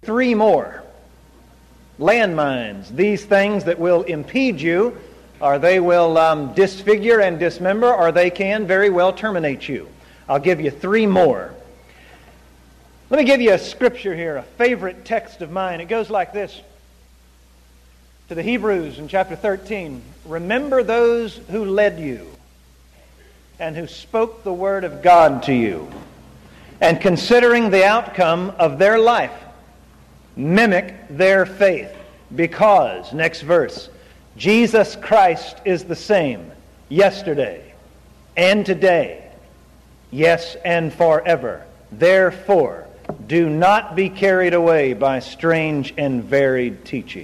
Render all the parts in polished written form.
Three more landmines, these things that will impede you, or they will disfigure and dismember, or they can very well terminate you. I'll give you three more. Let me give you a scripture here, a favorite text of mine. It goes like this. To the Hebrews in chapter 13, remember those who led you and who spoke the word of God to you, and considering the outcome of their life, mimic their faith, because, next verse, Jesus Christ is the same yesterday and today, yes, and forever. Therefore, do not be carried away by strange and varied teachings.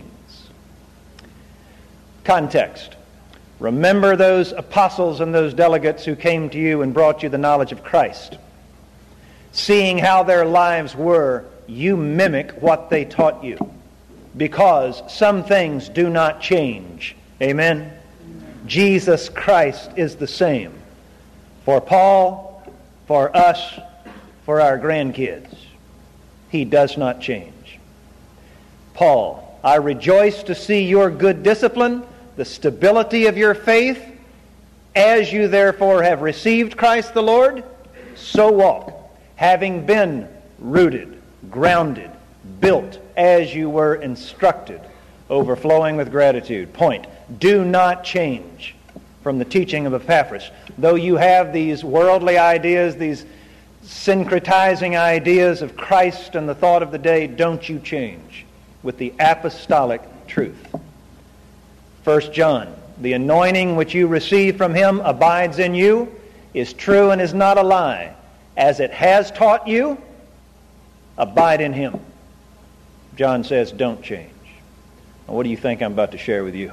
Context. Remember those apostles and those delegates who came to you and brought you the knowledge of Christ. Seeing how their lives were, you mimic what they taught you, because some things do not change. Amen? Jesus Christ is the same for Paul, for us, for our grandkids. He does not change. Paul, I rejoice to see your good discipline, the stability of your faith. As you therefore have received Christ the Lord, so walk, having been rooted, grounded, built as you were instructed, overflowing with gratitude. Point. Do not change from the teaching of Epaphras. Though you have these worldly ideas, these syncretizing ideas of Christ and the thought of the day, don't you change with the apostolic truth. 1 John, the anointing which you receive from him abides in you, is true and is not a lie. As it has taught you, abide in him. John says, don't change. Now, what do you think I'm about to share with you?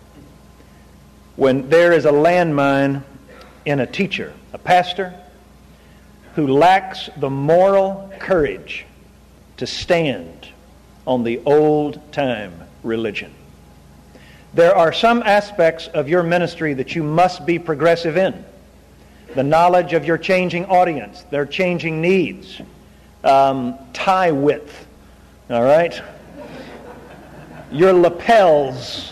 When there is a landmine in a teacher, a pastor, who lacks the moral courage to stand on the old-time religion, there are some aspects of your ministry that you must be progressive in. The knowledge of your changing audience, their changing needs, tie width, all right? Your lapels.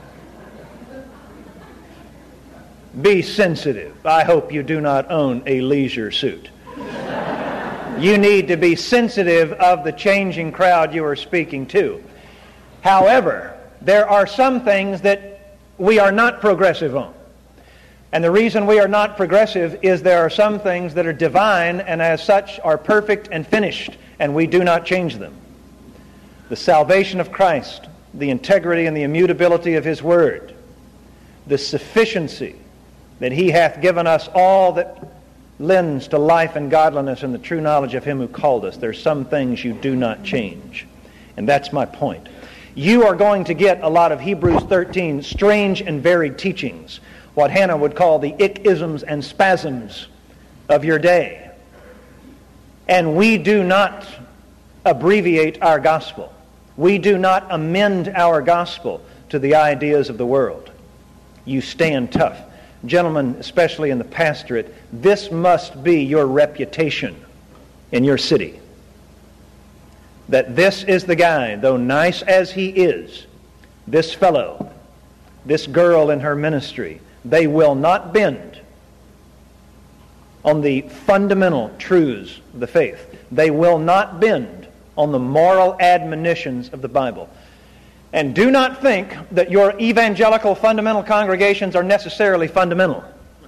Be sensitive. I hope you do not own a leisure suit. You need to be sensitive of the changing crowd you are speaking to. However, there are some things that we are not progressive on. And the reason we are not progressive is there are some things that are divine and as such are perfect and finished, and we do not change them. The salvation of Christ, the integrity and the immutability of his word, the sufficiency that he hath given us all that lends to life and godliness and the true knowledge of him who called us. There's some things you do not change. And that's my point. You are going to get a lot of Hebrews 13 strange and varied teachings, what Hannah would call the ick-isms and spasms of your day. And we do not abbreviate our gospel. We do not amend our gospel to the ideas of the world. You stand tough. Gentlemen, especially in the pastorate, this must be your reputation in your city. That this is the guy, though nice as he is, this fellow, this girl in her ministry, they will not bend on the fundamental truths of the faith. They will not bend on the moral admonitions of the Bible. And do not think that your evangelical fundamental congregations are necessarily fundamental.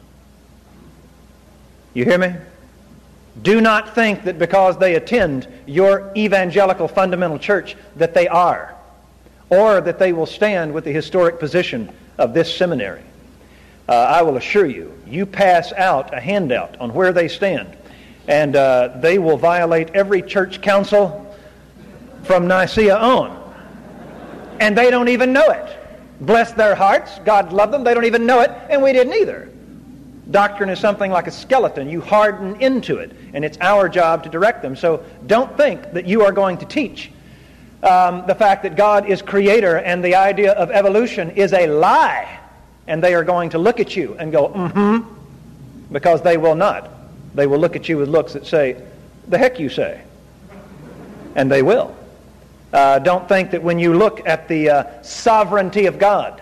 You hear me? Do not think that because they attend your evangelical fundamental church that they are, or that they will stand with the historic position of this seminary. I will assure you, you pass out a handout on where they stand, and they will violate every church council from Nicaea on. And they don't even know it. Bless their hearts. God love them. They don't even know it, and we didn't either. Doctrine is something like a skeleton. You harden into it, and it's our job to direct them. So don't think that you are going to teach the fact that God is creator and the idea of evolution is a lie, and they are going to look at you and go, because they will not. They will look at you with looks that say, the heck you say. And they will. Don't think that when you look at the sovereignty of God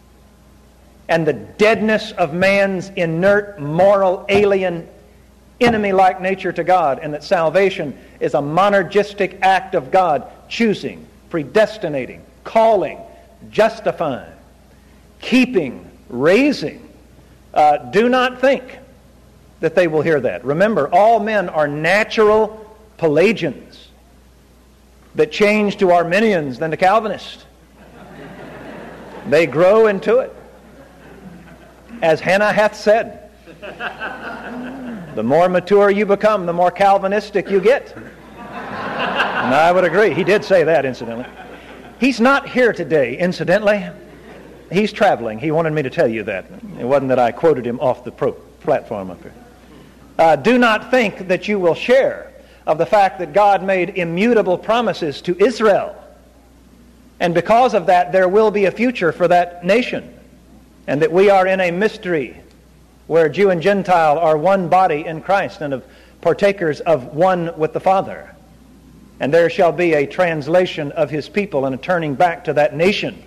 and the deadness of man's inert, moral, alien, enemy-like nature to God, and that salvation is a monergistic act of God choosing, predestinating, calling, justifying, keeping, raising. Do not think that they will hear that. Remember, all men are natural Pelagians that change to Arminians than to Calvinists. They grow into it. As Hannah hath said, the more mature you become, the more Calvinistic you get. And I would agree. He did say that, incidentally. He's not here today, incidentally. He's traveling. He wanted me to tell you that. It wasn't that I quoted him off the platform up here. Do not think that you will share of the fact that God made immutable promises to Israel. And because of that, there will be a future for that nation. And that we are in a mystery where Jew and Gentile are one body in Christ and of partakers of one with the Father. And there shall be a translation of His people and a turning back to that nation.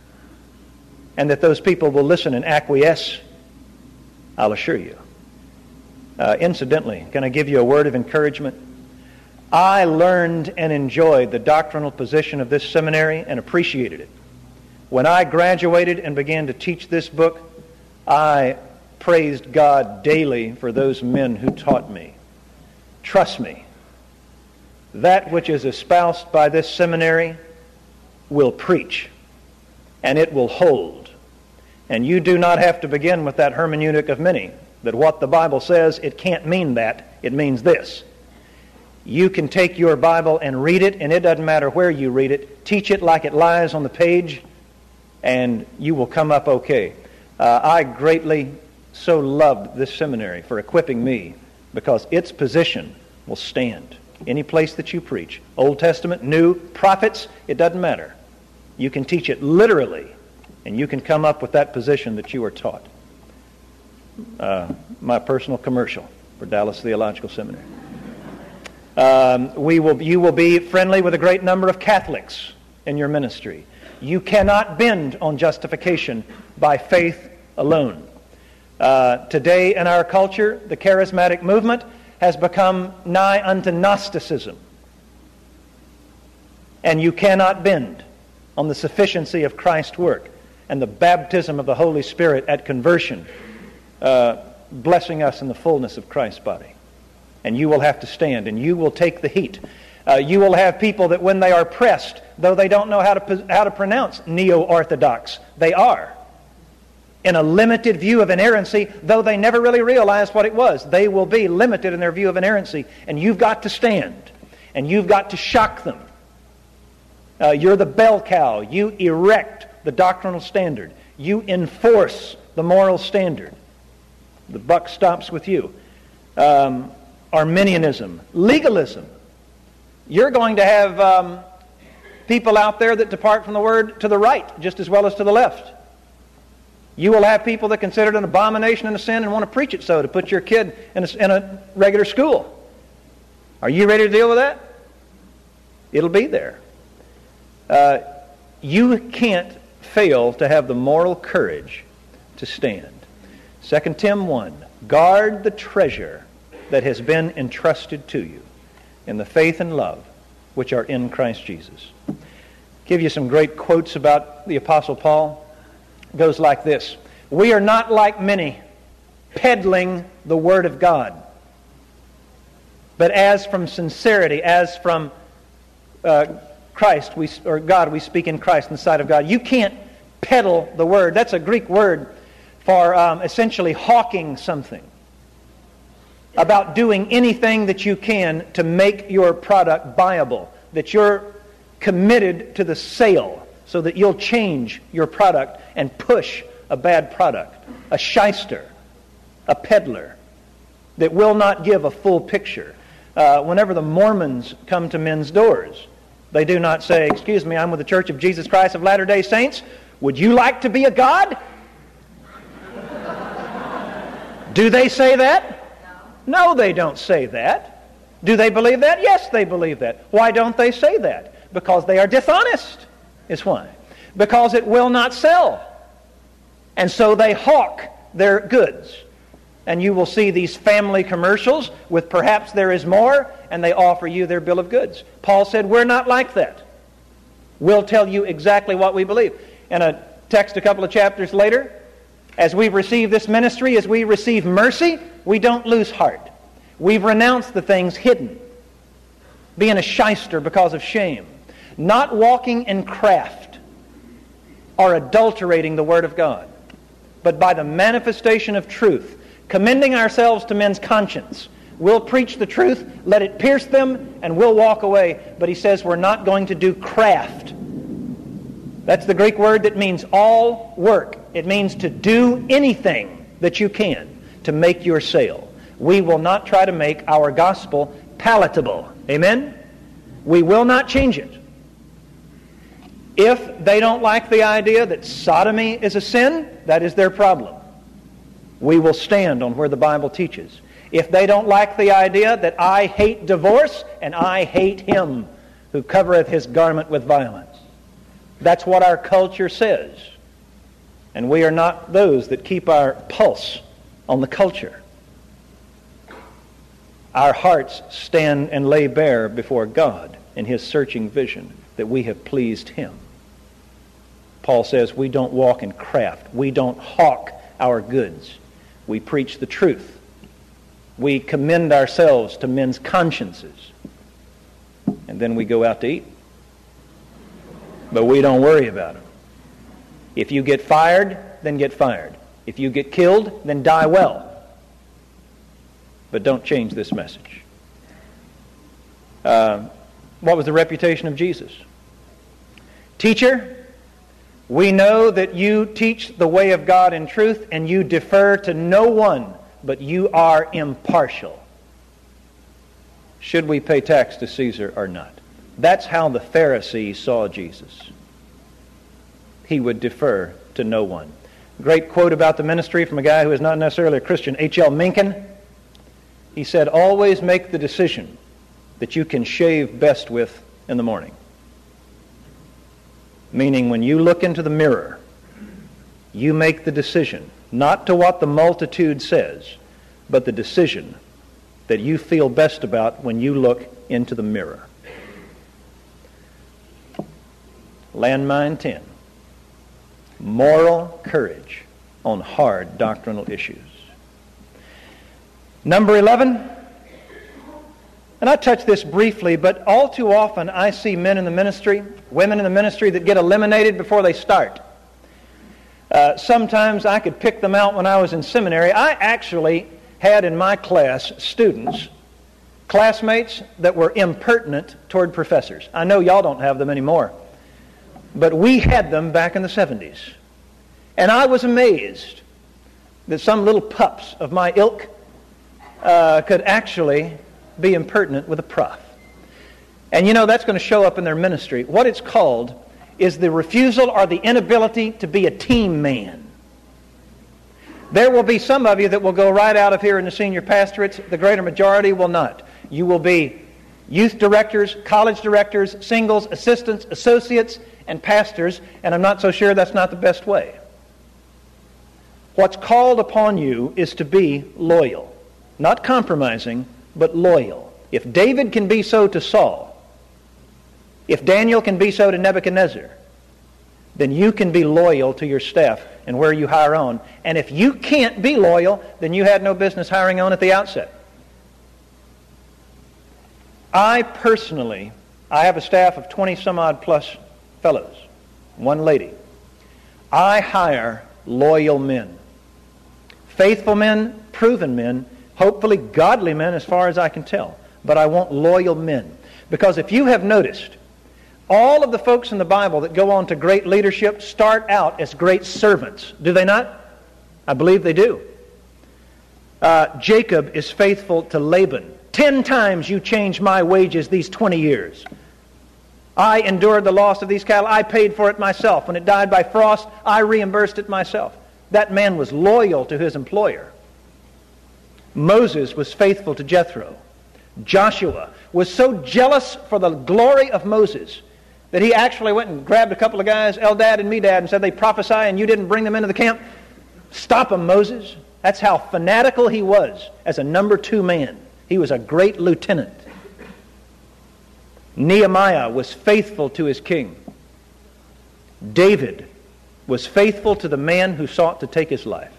And that those people will listen and acquiesce, I'll assure you. Incidentally, can I give you a word of encouragement? I learned and enjoyed the doctrinal position of this seminary and appreciated it. When I graduated and began to teach this book, I praised God daily for those men who taught me. Trust me, that which is espoused by this seminary will preach, and it will hold. And you do not have to begin with that hermeneutic of many, that what the Bible says, it can't mean that, it means this. You can take your Bible and read it, and it doesn't matter where you read it. Teach it like it lies on the page, and you will come up okay. I greatly so loved this seminary for equipping me because its position will stand. Any place that you preach, Old Testament, New, prophets, it doesn't matter. You can teach it literally, and you can come up with that position that you are taught. My personal commercial for Dallas Theological Seminary. You will be friendly with a great number of Catholics in your ministry. You cannot bend on justification by faith alone. Today in our culture, the charismatic movement has become nigh unto Gnosticism. And you cannot bend on the sufficiency of Christ's work and the baptism of the Holy Spirit at conversion, blessing us in the fullness of Christ's body. And you will have to stand, and you will take the heat. You will have people that when they are pressed, though they don't know how to pronounce neo-orthodox, they are. In a limited view of inerrancy, though they never really realized what it was. They will be limited in their view of inerrancy, and you've got to stand, and you've got to shock them. You're the bell cow. You erect the doctrinal standard. You enforce the moral standard. The buck stops with you. Arminianism, legalism. You're going to have people out there that depart from the Word to the right just as well as to the left. You will have people that consider it an abomination and a sin and want to preach it so to put your kid in a regular school. Are you ready to deal with that? It'll be there. You can't fail to have the moral courage to stand. 2 Tim 1, guard the treasure that has been entrusted to you in the faith and love which are in Christ Jesus. Give you some great quotes about the Apostle Paul. It goes like this: we are not like many peddling the Word of God, but as from sincerity, as from Christ, God, we speak in Christ in the sight of God. You can't peddle the Word. That's a Greek word for essentially hawking something, about doing anything that you can to make your product buyable, that you're committed to the sale so that you'll change your product and push a bad product, a shyster, a peddler that will not give a full picture. Whenever the Mormons come to men's doors, they do not say, "Excuse me, I'm with the Church of Jesus Christ of Latter-day Saints. Would you like to be a god?" Do they say that? No, they don't say that. Do they believe that? Yes, they believe that. Why don't they say that? Because they are dishonest, is why. Because it will not sell. And so they hawk their goods. And you will see these family commercials with perhaps there is more, and they offer you their bill of goods. Paul said, we're not like that. We'll tell you exactly what we believe. In a text a couple of chapters later, as we receive this ministry, as we receive mercy, we don't lose heart. We've renounced the things hidden, being a shyster because of shame, not walking in craft or adulterating the Word of God, but by the manifestation of truth, commending ourselves to men's conscience. We'll preach the truth, let it pierce them, and we'll walk away. But he says we're not going to do craft. That's the Greek word that means all work. It means to do anything that you can to make your sale. We will not try to make our gospel palatable. Amen? We will not change it. If they don't like the idea that sodomy is a sin, that is their problem. We will stand on where the Bible teaches. If they don't like the idea that I hate divorce, and I hate him who covereth his garment with violence. That's what our culture says. And we are not those that keep our pulse on the culture. Our hearts stand and lay bare before God in His searching vision that we have pleased Him. Paul says we don't walk in craft. We don't hawk our goods. We preach the truth. We commend ourselves to men's consciences. And then we go out to eat. But we don't worry about it. If you get fired, then get fired. If you get killed, then die well. But don't change this message. What was the reputation of Jesus? Teacher, we know that you teach the way of God in truth, and you defer to no one, but you are impartial. Should we pay tax to Caesar or not? That's how the Pharisees saw Jesus. He would defer to no one. Great quote about the ministry from a guy who is not necessarily a Christian, H.L. Mencken. He said, always make the decision that you can shave best with in the morning. Meaning when you look into the mirror, you make the decision, not to what the multitude says, but the decision that you feel best about when you look into the mirror. Landmine 10. Moral courage on hard doctrinal issues. Number 11. And I touched this briefly, but all too often I see men in the ministry, women in the ministry that get eliminated before they start. Sometimes I could pick them out when I was in seminary. I actually had in my class students, classmates that were impertinent toward professors. I know y'all don't have them anymore, but we had them back in the 70s. And I was amazed that some little pups of my ilk could actually be impertinent with a prof. And you know, that's going to show up in their ministry. What it's called is the refusal or the inability to be a team man. There will be some of you that will go right out of here in the senior pastorates. The greater majority will not. You will be youth directors, college directors, singles, assistants, associates, and pastors, and I'm not so sure that's not the best way. What's called upon you is to be loyal. Not compromising, but loyal. If David can be so to Saul, if Daniel can be so to Nebuchadnezzar, then you can be loyal to your staff and where you hire on. And if you can't be loyal, then you had no business hiring on at the outset. I have a staff of 20 some odd plus fellows, one lady. I hire loyal men. Faithful men, proven men, hopefully godly men as far as I can tell. But I want loyal men. Because if you have noticed, all of the folks in the Bible that go on to great leadership start out as great servants. Do they not? I believe they do. Jacob is faithful to Laban. 10 times you changed my wages these 20 years. I endured the loss of these cattle. I paid for it myself. When it died by frost, I reimbursed it myself. That man was loyal to his employer. Moses was faithful to Jethro. Joshua was so jealous for the glory of Moses that he actually went and grabbed a couple of guys, Eldad and Medad, and said they prophesy and you didn't bring them into the camp? Stop them, Moses. That's how fanatical he was as a number 2 man. He was a great lieutenant. Nehemiah was faithful to his king. David was faithful to the man who sought to take his life.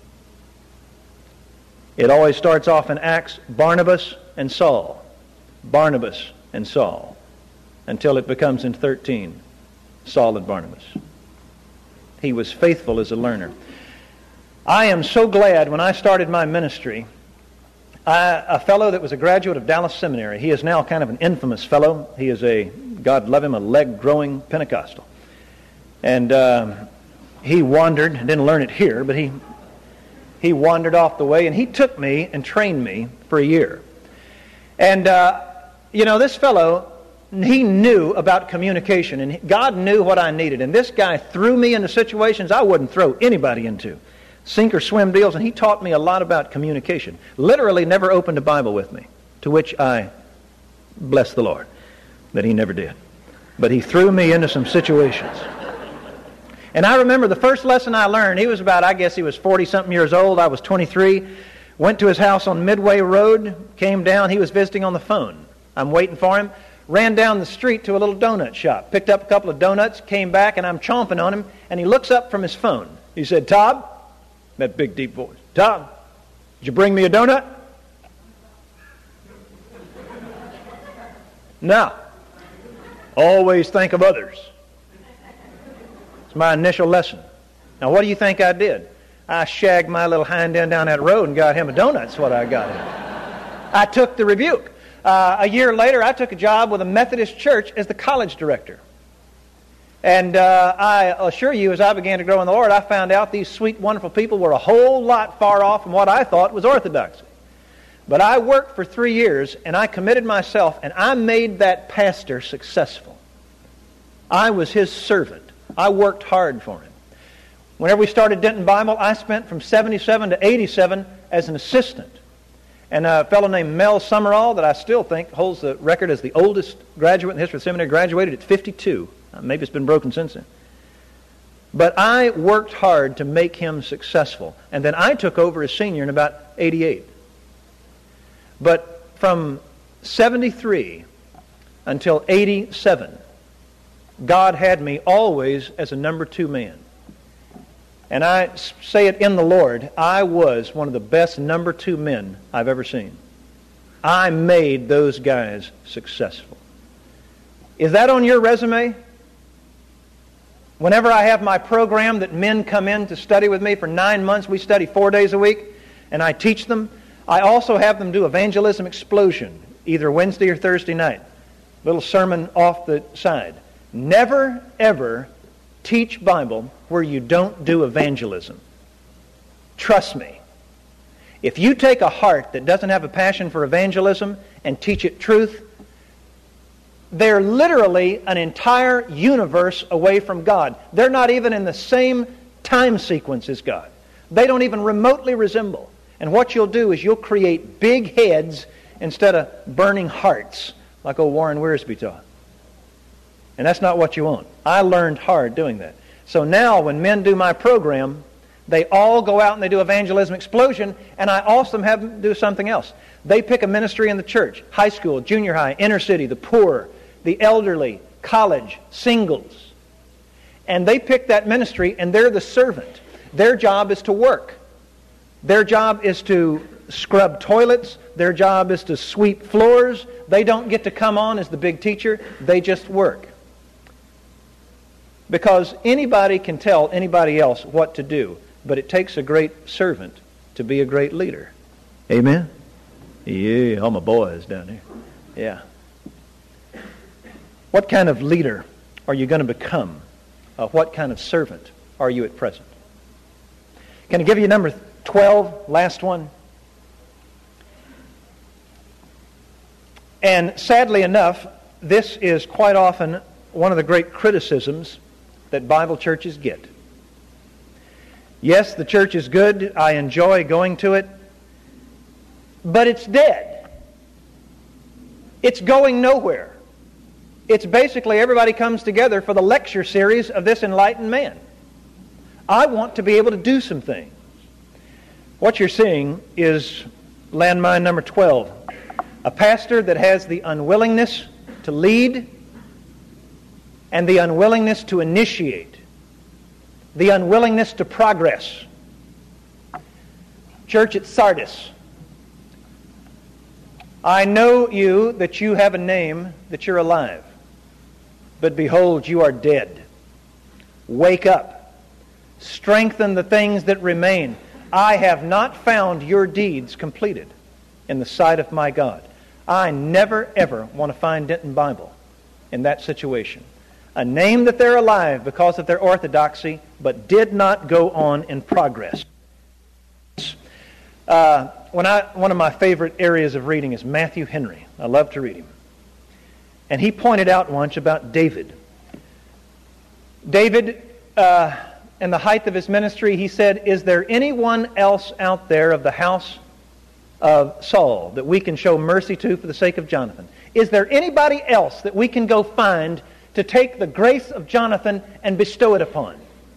It always starts off in Acts, Barnabas and Saul. Barnabas and Saul. Until it becomes in 13, Saul and Barnabas. He was faithful as a learner. I am so glad when I started my ministry, a fellow that was a graduate of Dallas Seminary, he is now kind of an infamous fellow. He is God love him, a leg-growing Pentecostal. And he wandered, didn't learn it here, but he wandered off the way, and he took me and trained me for a year. And, this fellow, he knew about communication, and God knew what I needed. And this guy threw me into situations I wouldn't throw anybody into. Sink or swim deals, and he taught me a lot about communication. Literally never opened a Bible with me, to which I bless the Lord that he never did. But he threw me into some situations. And I remember the first lesson I learned, he was 40-something years old, I was 23. Went to his house on Midway Road, came down, he was visiting on the phone. I'm waiting for him. Ran down the street to a little donut shop, picked up a couple of donuts, came back, and I'm chomping on him, and he looks up from his phone. He said, "Todd," that big deep voice, "Todd, did you bring me a donut?" No. Always think of others. It's my initial lesson. Now, what do you think I did? I shagged my little hind end down that road and got him a donut. That's what I got him. I took the rebuke. A year later, I took a job with a Methodist church as the college director. And I assure you, as I began to grow in the Lord, I found out these sweet, wonderful people were a whole lot far off from what I thought was orthodoxy. But I worked for 3 years, and I committed myself, and I made that pastor successful. I was his servant. I worked hard for him. Whenever we started Denton Bible, I spent from 77 to 87 as an assistant. And a fellow named Mel Summerall, that I still think holds the record as the oldest graduate in the history of the seminary, graduated at 52. Maybe it's been broken since then. But I worked hard to make him successful. And then I took over as senior in about 88. But from 73 until 87, God had me always as a number 2 man. And I say it in the Lord, I was one of the best number 2 men I've ever seen. I made those guys successful. Is that on your resume? Whenever I have my program that men come in to study with me for 9 months, we study 4 days a week, and I teach them. I also have them do Evangelism Explosion, either Wednesday or Thursday night. Little sermon off the side. Never, ever teach Bible where you don't do evangelism. Trust me. If you take a heart that doesn't have a passion for evangelism and teach it truth, they're literally an entire universe away from God. They're not even in the same time sequence as God. They don't even remotely resemble. And what you'll do is you'll create big heads instead of burning hearts, like old Warren Wiersbe taught. And that's not what you want. I learned hard doing that. So now when men do my program, they all go out and they do Evangelism Explosion, and I also have them do something else. They pick a ministry in the church, high school, junior high, inner city, the poor, the elderly, college, singles. And they pick that ministry, and they're the servant. Their job is to work. Their job is to scrub toilets. Their job is to sweep floors. They don't get to come on as the big teacher. They just work. Because anybody can tell anybody else what to do, but it takes a great servant to be a great leader. Amen? Yeah, all my boys down here. Yeah. What kind of leader are you going to become? What kind of servant are you at present? Can I give you number 12, last one? And sadly enough, this is quite often one of the great criticisms that Bible churches get. Yes, the church is good. I enjoy going to it. But it's dead. It's going nowhere. It's basically everybody comes together for the lecture series of this enlightened man. I want to be able to do some things. What you're seeing is landmine number 12. A pastor that has the unwillingness to lead and the unwillingness to initiate, the unwillingness to progress. Church at Sardis, I know you that you have a name, that you're alive, but behold, you are dead. Wake up. Strengthen the things that remain. I have not found your deeds completed in the sight of my God. I never, ever want to find Denton Bible in that situation. A name that they're alive because of their orthodoxy, but did not go on in progress. One of my favorite areas of reading is Matthew Henry. I love to read him. And he pointed out once about David. David, in the height of his ministry, he said, is there anyone else out there of the house of Saul that we can show mercy to for the sake of Jonathan? Is there anybody else that we can go find to take the grace of Jonathan and bestow it upon?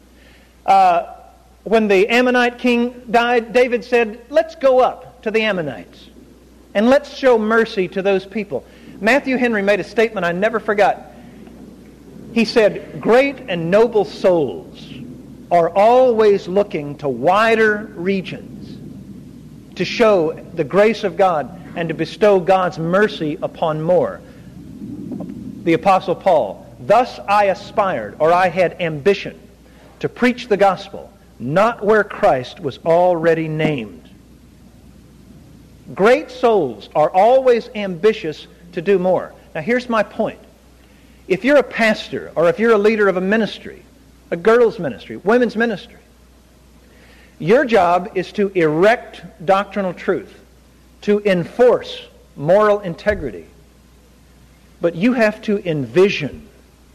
When the Ammonite king died, David said, let's go up to the Ammonites and let's show mercy to those people. Matthew Henry made a statement I never forgot. He said, great and noble souls are always looking to wider regions to show the grace of God and to bestow God's mercy upon more. The Apostle Paul, thus I aspired, or I had ambition, to preach the gospel, not where Christ was already named. Great souls are always ambitious to do more. Now here's my point. If you're a pastor, or if you're a leader of a ministry, a girls' ministry, women's ministry, your job is to erect doctrinal truth, to enforce moral integrity. But you have to envision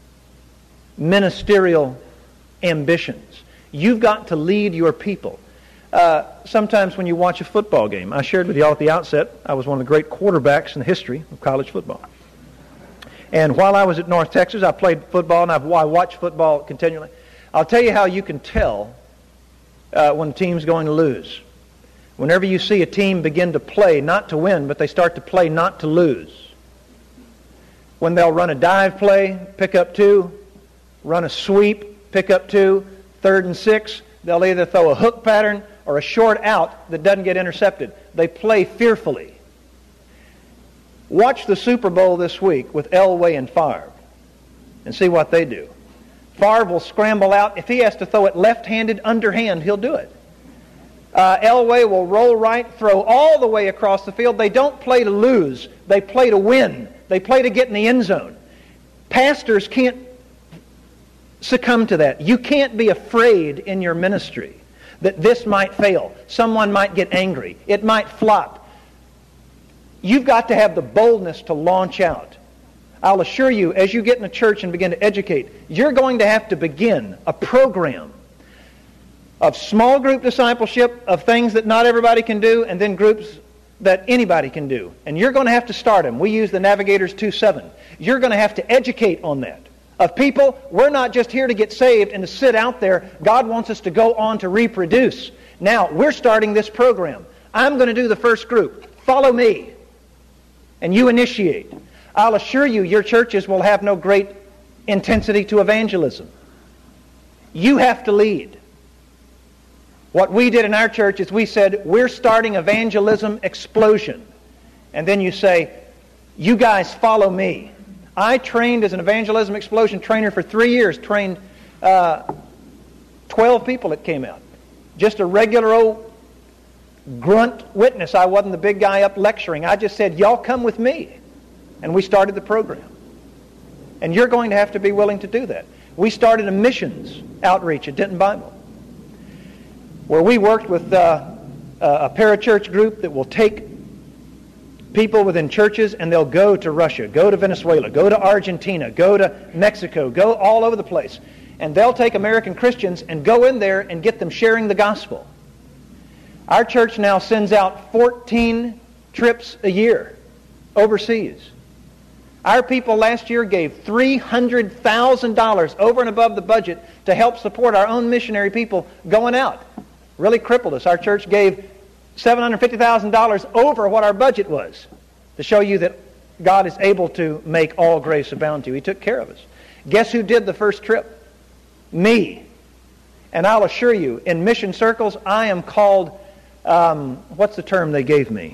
ministerial ambitions. You've got to lead your people. Sometimes when you watch a football game, I shared with you all at the outset, I was one of the great quarterbacks in the history of college football. And while I was at North Texas, I played football, and I watched football continually. I'll tell you how you can tell when a team's going to lose. Whenever you see a team begin to play, not to win, but they start to play not to lose. When they'll run a dive play, pick up 2, run a sweep, pick up 2, 3rd and 6, they'll either throw a hook pattern or a short out that doesn't get intercepted. They play fearfully. Watch the Super Bowl this week with Elway and Favre and see what they do. Favre will scramble out. If he has to throw it left-handed, underhand, he'll do it. Elway will roll right, throw all the way across the field. They don't play to lose. They play to win. They play to get in the end zone. Pastors can't succumb to that. You can't be afraid in your ministry that this might fail. Someone might get angry. It might flop. You've got to have the boldness to launch out. I'll assure you, as you get in a church and begin to educate, you're going to have to begin a program of small group discipleship, of things that not everybody can do, and then groups that anybody can do. And you're going to have to start them. We use the Navigators 2:7. You're going to have to educate on that. Of people, we're not just here to get saved and to sit out there. God wants us to go on to reproduce. Now, we're starting this program. I'm going to do the first group. Follow me. And you initiate. I'll assure you, your churches will have no great intensity to evangelism. You have to lead. What we did in our church is we said, we're starting evangelism explosion. And then you say, you guys follow me. I trained as an evangelism explosion trainer for 3 years, trained 12 people that came out. Just a regular old grunt witness. I wasn't the big guy up lecturing. I just said, y'all come with me. And we started the program. And you're going to have to be willing to do that. We started a missions outreach at Denton Bible, where we worked with a parachurch group that will take people within churches and they'll go to Russia, go to Venezuela, go to Argentina, go to Mexico, go all over the place. And they'll take American Christians and go in there and get them sharing the gospel. Our church now sends out 14 trips a year overseas. Our people last year gave $300,000 over and above the budget to help support our own missionary people going out. Really crippled us. Our church gave $750,000 over what our budget was to show you that God is able to make all grace abound to you. He took care of us. Guess who did the first trip? Me. And I'll assure you, in mission circles, I am called, what's the term they gave me?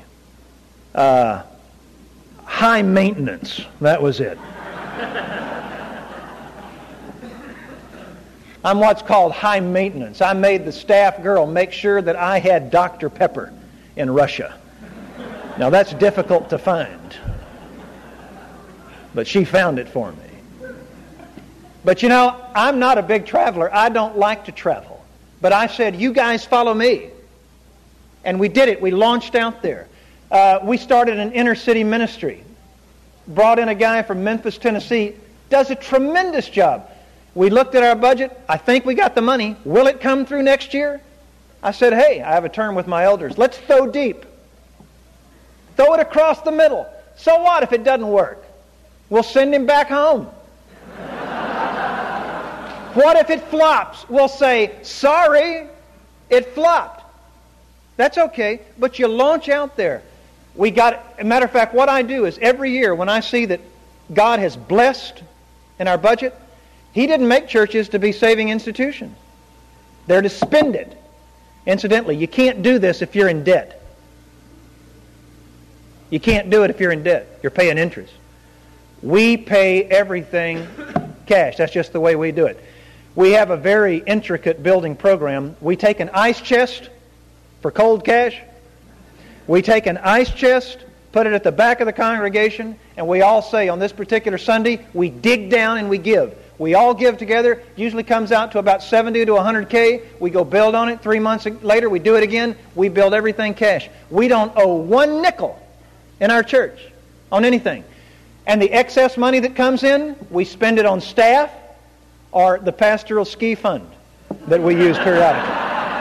High maintenance. That was it. I'm what's called high maintenance. I made the staff girl make sure that I had Dr. Pepper in Russia. Now that's difficult to find. But she found it for me. But you know, I'm not a big traveler. I don't like to travel. But I said, you guys follow me. And we did it. We launched out there. We started an inner city ministry. Brought in a guy from Memphis, Tennessee. Does a tremendous job. We looked at our budget. I think we got the money. Will it come through next year? I said, hey, I have a term with my elders. Let's throw deep. Throw it across the middle. So what if it doesn't work? We'll send him back home. What if it flops? We'll say, sorry, it flopped. That's okay, but you launch out there. We got, as a matter of fact, what I do is every year when I see that God has blessed in our budget, He didn't make churches to be saving institutions. They're to spend it. Incidentally, you can't do this if you're in debt. You can't do it if you're in debt. You're paying interest. We pay everything cash. That's just the way we do it. We have a very intricate building program. We take an ice chest for cold cash. We take an ice chest, put it at the back of the congregation, and we all say on this particular Sunday, we dig down and we give. We all give together. Usually comes out to about 70 to 100K. We go build on it. 3 months later, we do it again. We build everything cash. We don't owe one nickel in our church on anything. And the excess money that comes in, we spend it on staff or the pastoral ski fund that we use periodically.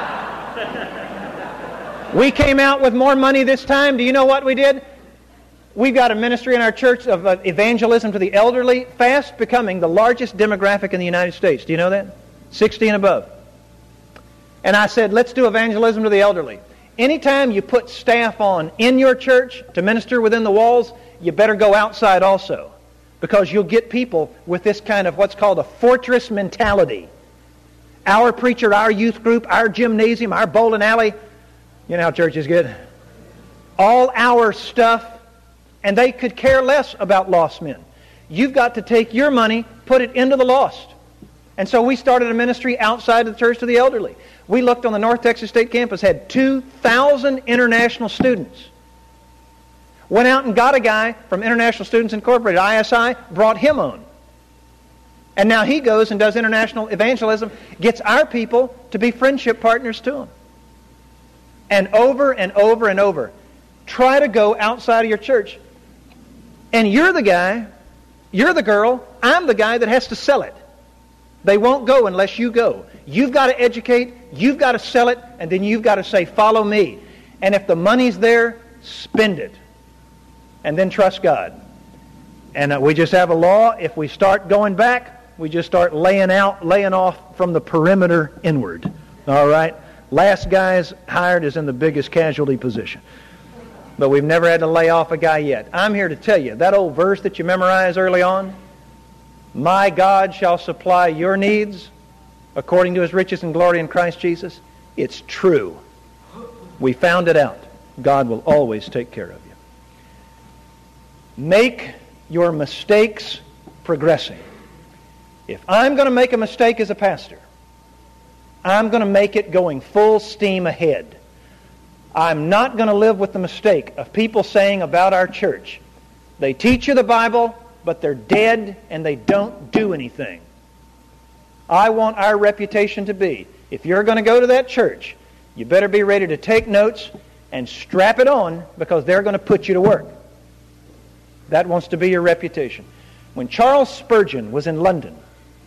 We came out with more money this time. Do you know what we did? We've got a ministry in our church of evangelism to the elderly, fast becoming the largest demographic in the United States. Do you know that? 60 and above. And I said, let's do evangelism to the elderly. Anytime you put staff on in your church to minister within the walls, you better go outside also, because you'll get people with this kind of what's called a fortress mentality. Our preacher, our youth group, our gymnasium, our bowling alley, you know how churches get. All our stuff, and they could care less about lost men. You've got to take your money, put it into the lost. And so we started a ministry outside of the church to the elderly. We looked on the North Texas State campus, had 2,000 international students. Went out and got a guy from International Students Incorporated, ISI, brought him on. And now he goes and does international evangelism, gets our people to be friendship partners to him. And over and over and over, try to go outside of your church. And you're the guy, you're the girl, I'm the guy that has to sell it. They won't go unless you go. You've got to educate, you've got to sell it, and then you've got to say, follow me. And if the money's there, spend it. And then trust God. And we just have a law, if we start going back, we just start laying off from the perimeter inward. All right? Last guy's hired is in the biggest casualty position. But we've never had to lay off a guy yet. I'm here to tell you, that old verse that you memorized early on, my God shall supply your needs according to His riches and glory in Christ Jesus, it's true. We found it out. God will always take care of you. Make your mistakes progressing. If I'm going to make a mistake as a pastor, I'm going to make it going full steam ahead. I'm not going to live with the mistake of people saying about our church, they teach you the Bible, but they're dead and they don't do anything. I want our reputation to be, if you're going to go to that church, you better be ready to take notes and strap it on, because they're going to put you to work. That wants to be your reputation. When Charles Spurgeon was in London,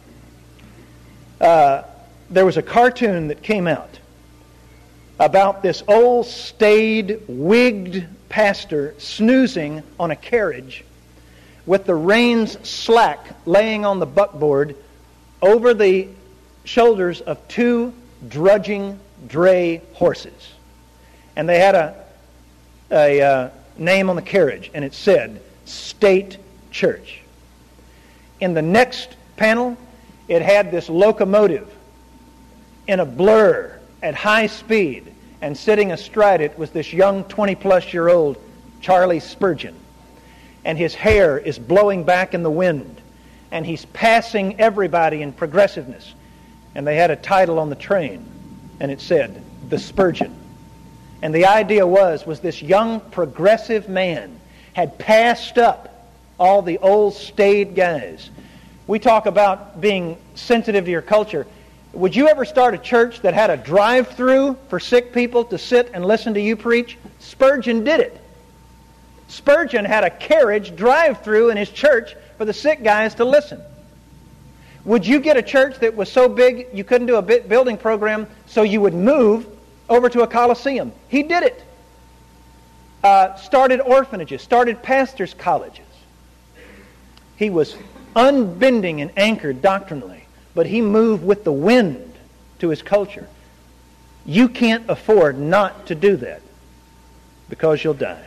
there was a cartoon that came out about this old, staid, wigged pastor snoozing on a carriage with the reins slack, laying on the buckboard over the shoulders of two drudging dray horses. And they had a name on the carriage, and it said, State Church. In the next panel, it had this locomotive in a blur at high speed, and sitting astride it was this young 20-plus-year-old Charlie Spurgeon. And his hair is blowing back in the wind, and he's passing everybody in progressiveness. And they had a title on the train, and it said, The Spurgeon. And the idea was this young progressive man had passed up all the old staid guys. We talk about being sensitive to your culture. Would you ever start a church that had a drive-through for sick people to sit and listen to you preach? Spurgeon did it. Spurgeon had a carriage drive-through in his church for the sick guys to listen. Would you get a church that was so big you couldn't do a building program, so you would move over to a coliseum? He did it. Started orphanages, started pastors' colleges. He was unbending and anchored doctrinally, but he moved with the wind to his culture. You can't afford not to do that, because you'll die.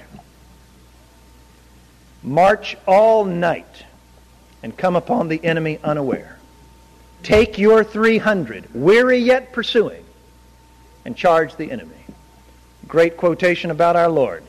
March all night and come upon the enemy unaware. Take your 300, weary yet pursuing, and charge the enemy. Great quotation about our Lord.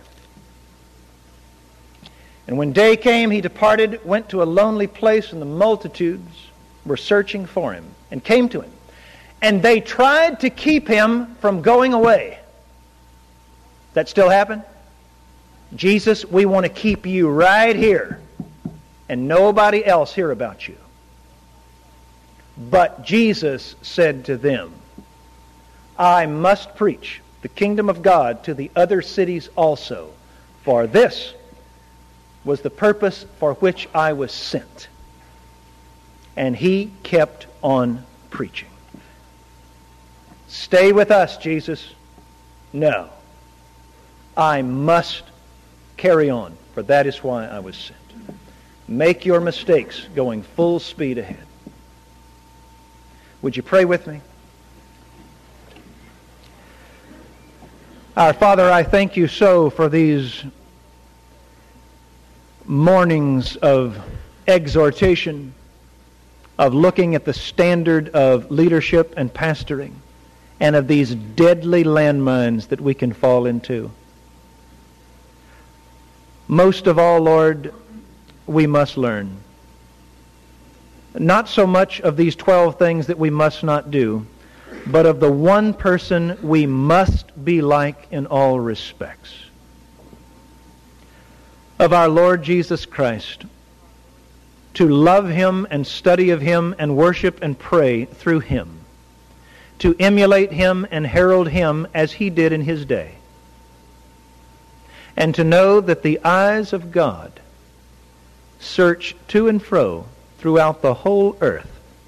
And when day came, he departed, went to a lonely place, and the multitudes were searching for him, and came to him. And they tried to keep him from going away. That still happen? Jesus, we want to keep you right here, and nobody else hear about you. But Jesus said to them, I must preach the kingdom of God to the other cities also, for this was the purpose for which I was sent. And he kept on preaching. Stay with us, Jesus. No. I must carry on, for that is why I was sent. Make your mistakes going full speed ahead. Would you pray with me? Our Father, I thank you so for these mornings of exhortation, of looking at the standard of leadership and pastoring, and of these deadly landmines that we can fall into. Most of all, Lord, we must learn. Not so much of these 12 things that we must not do, but of the one person we must be like in all respects. Of our Lord Jesus Christ, to love Him and study of Him and worship and pray through Him, to emulate Him and herald Him as He did in His day, and to know that the eyes of God search to and fro throughout the whole earth,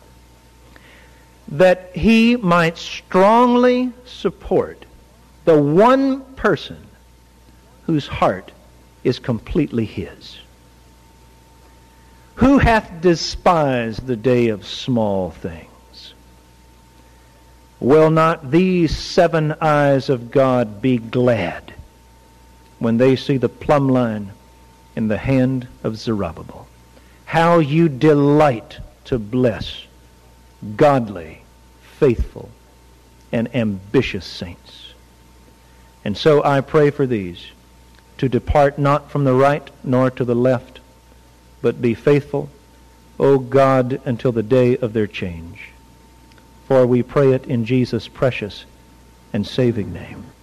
that He might strongly support the one person whose heart is completely His. Who hath despised the day of small things? Will not these 7 eyes of God be glad when they see the plumb line in the hand of Zerubbabel? How you delight to bless godly, faithful, and ambitious saints. And so I pray for these to depart not from the right nor to the left, but be faithful, O God, until the day of their change. For we pray it in Jesus' precious and saving name.